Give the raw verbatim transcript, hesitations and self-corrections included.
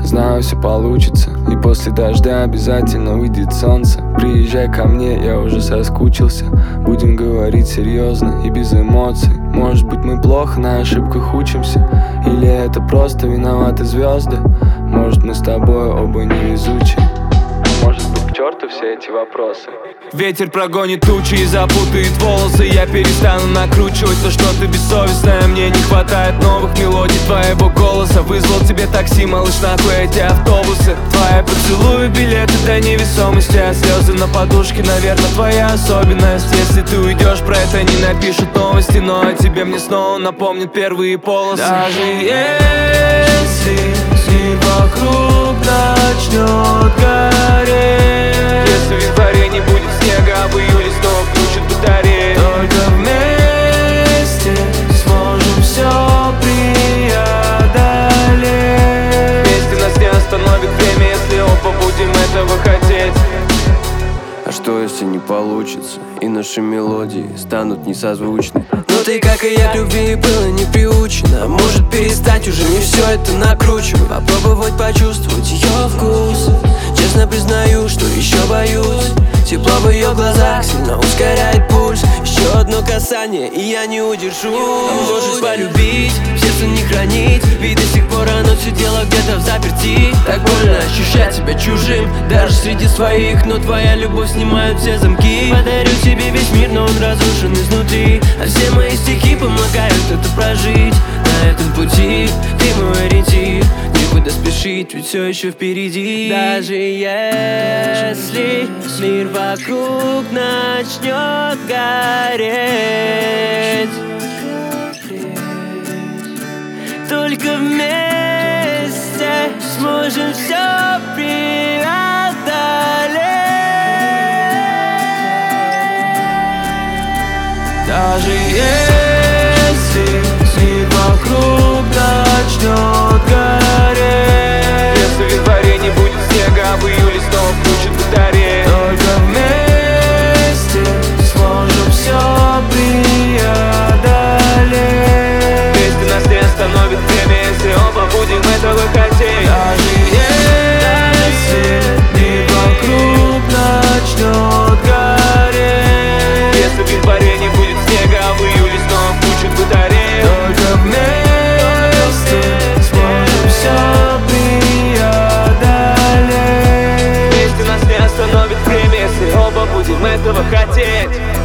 знаю, все получится. И после дождя обязательно выйдет солнце. Приезжай ко мне, я уже соскучился. Будем говорить серьезно и без эмоций. Может быть, мы плохо на ошибках учимся, или это просто виноваты звезды. Может, мы с тобой оба невезучие. Может быть, к черту все эти вопросы. Ветер прогонит тучи и запутает волосы. Я перестану накручивать то, что ты бессовестная. Мне не хватает новых мелодий твоего голоса. Вызвал тебе такси, малыш, нахуй эти автобусы. Твои поцелуи, билеты до невесомости, а слезы на подушке, наверное, твоя особенность. Если ты уйдешь, про это не напишут новости, но о тебе мне снова напомнят первые полосы. Даже если мир вокруг начнет гореть, если в январе не будет снега, а в июле снова включат батареи, только вместе сможем все преодолеть. Вместе нас не остановит время, если оба будем этого хотеть. А что, если не получится, и наши мелодии станут несозвучны? Но ты, как и я, к любви была не приучена. Может, перестать уже не все это накручивать, попробовать почувствовать ее вкус. Честно признаю, что еще боюсь. Тепло в ее глазах сильно ускоряет пульс. Еще одно касание, и я не удержусь. Можешь полюбить, в сердце не хранить, ведь до сих пор оно сидело где-то в заперти. Так больно ощущать себя чужим, даже среди своих. Но твоя любовь снимает все замки. Подарю тебе весь мир, но он разрушен изнутри. А все мои стихи помогают это прожить. На этом пути ты мой ориентир. Некуда спешить, ведь все еще впереди. Даже если мир вокруг начнет гореть, только вместе сможем все преодолеть. Даже если мир вокруг начнет гореть, если в январе не будет снега, а в июле снова включат батареи, только вместе сможем все преодолеть. вместе нас не остановит время, если оба будем этого хотеть. Даже если мир вокруг начнет гореть, если в январе не будет снега, а в июле снова включат батареи, только вместе сможем все преодолеть. вместе нас не остановит время, если оба будем этого хотеть.